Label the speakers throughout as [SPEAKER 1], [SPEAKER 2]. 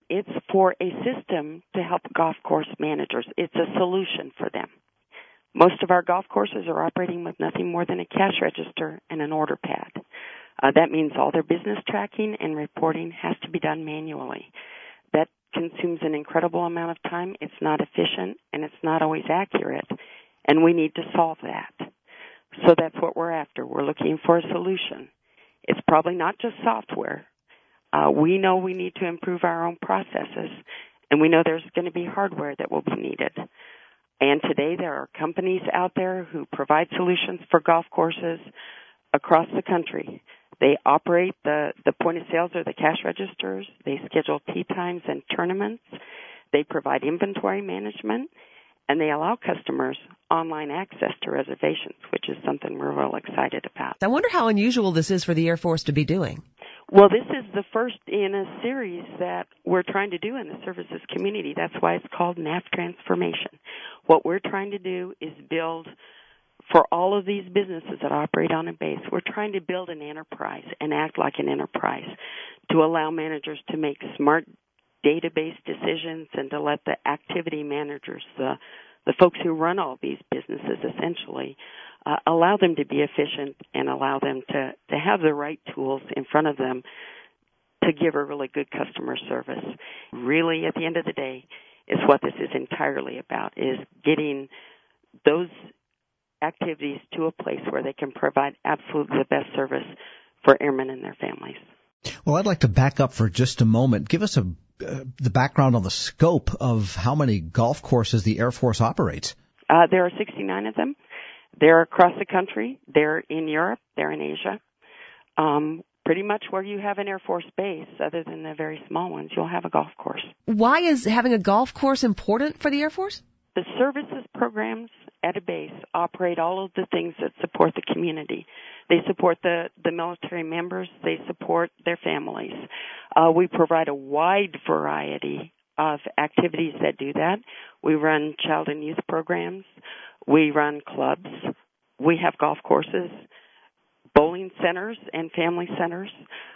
[SPEAKER 1] It's for a system to help golf course managers. It's a solution for them. Most of our golf courses are operating with nothing more than a cash register and an order pad. That means all their business tracking and reporting has to be done manually. That consumes an incredible amount of time. It's not efficient, and it's not always accurate, and we need to solve that. So that's what we're after. We're looking for a solution. It's probably not just software. We know we need to improve our own processes, and we know there's going to be hardware that will be needed. And today there are companies out there who provide solutions for golf courses across the country. They operate the point of sales or the cash registers. They schedule tee times and tournaments. They provide inventory management, and they allow customers online access to reservations, which is something we're real excited about.
[SPEAKER 2] I wonder how unusual this is for the Air Force to be doing.
[SPEAKER 1] Well, this is the first in a series that we're trying to do in the services community. That's why it's called NAF Transformation. What we're trying to do is build, for all of these businesses that operate on a base, we're trying to build an enterprise and act like an enterprise to allow managers to make smart database decisions and to let the activity managers, the folks who run all these businesses essentially, allow them to be efficient and allow them to have the right tools in front of them to give a really good customer service. Really, at the end of the day, is what this is entirely about, is getting those activities to a place where they can provide absolutely the best service for airmen and their families.
[SPEAKER 3] Well, I'd like to back up for just a moment. Give us the background on the scope of how many golf courses the Air Force operates.
[SPEAKER 1] There are 69 of them. They're across the country. They're in Europe. They're in Asia. Pretty much where you have an Air Force base, other than the very small ones, you'll have a golf course.
[SPEAKER 2] Why is having a golf course important for the Air Force?
[SPEAKER 1] The services programs at a base operate all of the things that support the community. They support the military members. They support their families. We provide a wide variety of activities that do that. We run child and youth programs. We run clubs. We have golf courses, bowling centers, and family centers.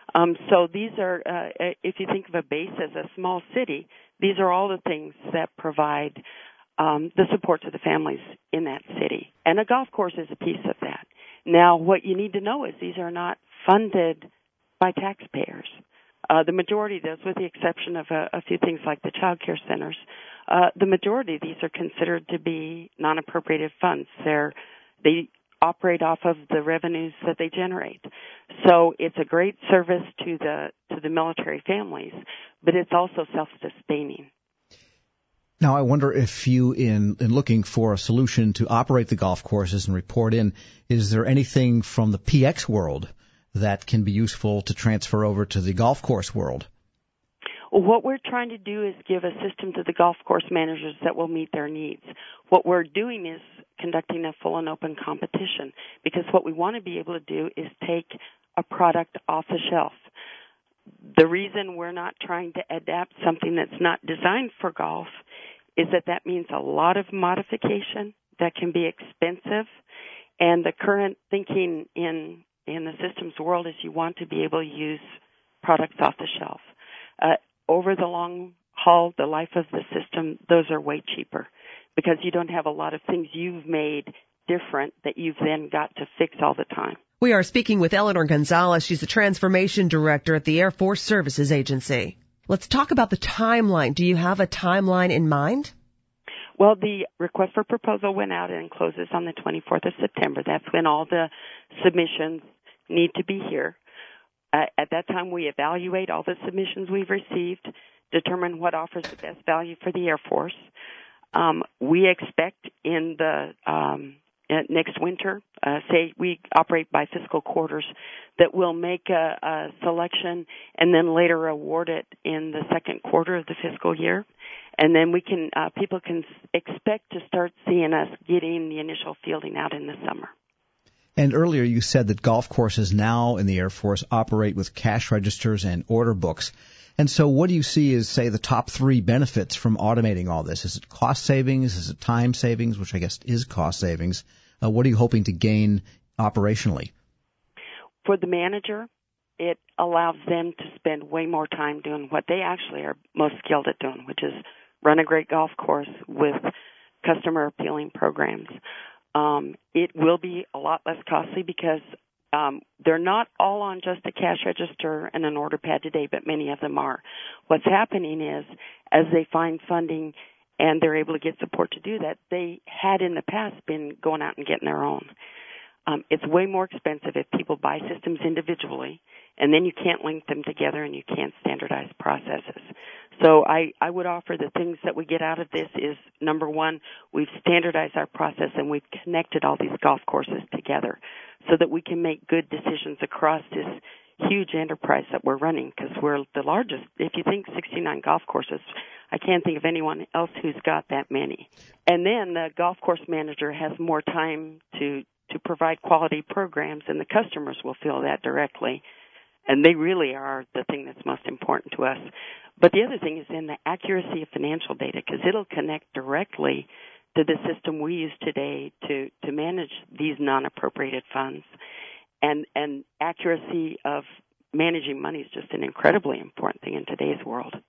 [SPEAKER 1] So these are, if you think of a base as a small city, these are all the things that provide the support to the families in that city. And a golf course is a piece of that. Now, what you need to know is these are not funded by taxpayers. The majority of those, with the exception of a few things like the child care centers, the majority of these are considered to be non-appropriated funds. They operate off of the revenues that they generate. So it's a great service to the military families, but it's also self-sustaining.
[SPEAKER 3] Now, I wonder if you, in looking for a solution to operate the golf courses and report in, is there anything from the PX world that can be useful to transfer over to the golf course world?
[SPEAKER 1] Well, what we're trying to do is give a system to the golf course managers that will meet their needs. What we're doing is conducting a full and open competition, because what we want to be able to do is take a product off the shelf. The reason we're not trying to adapt something that's not designed for golf is that means a lot of modification that can be expensive, and the current thinking in the systems world is you want to be able to use products off the shelf. Over the long haul, the life of the system, those are way cheaper because you don't have a lot of things you've made different that you've then got to fix all the time.
[SPEAKER 2] We are speaking with Eleanor Gonzalez. She's the Transformation Director at the Air Force Services Agency. Let's talk about the timeline. Do you have a timeline in mind?
[SPEAKER 1] Well, the request for proposal went out and closes on the 24th of September. That's when all the submissions need to be here. At that time, we evaluate all the submissions we've received, determine what offers the best value for the Air Force. We expect in the next winter, say we operate by fiscal quarters, that we'll make a selection and then later award it in the second quarter of the fiscal year. And then we can people can expect to start seeing us getting the initial fielding out in the summer.
[SPEAKER 3] And earlier you said that golf courses now in the Air Force operate with cash registers and order books. And so what do you see as, say, the top three benefits from automating all this? Is it cost savings? Is it time savings, which I guess is cost savings? What are you hoping to gain operationally?
[SPEAKER 1] For the manager, it allows them to spend way more time doing what they actually are most skilled at doing, which is run a great golf course with customer appealing programs. It will be a lot less costly because they're not all on just a cash register and an order pad today, but many of them are. What's happening is, as they find funding and they're able to get support to do that, they had in the past been going out and getting their own. It's way more expensive if people buy systems individually, and then you can't link them together and you can't standardize processes. So I would offer the things that we get out of this is, number one, we've standardized our process and we've connected all these golf courses together so that we can make good decisions across this huge enterprise that we're running, because we're the largest. If you think 69 golf courses, I can't think of anyone else who's got that many. And then the golf course manager has more time to provide quality programs, and the customers will feel that directly. And they really are the thing that's most important to us. But the other thing is in the accuracy of financial data, because it'll connect directly to the system we use today to manage these non-appropriated funds. And accuracy of managing money is just an incredibly important thing in today's world.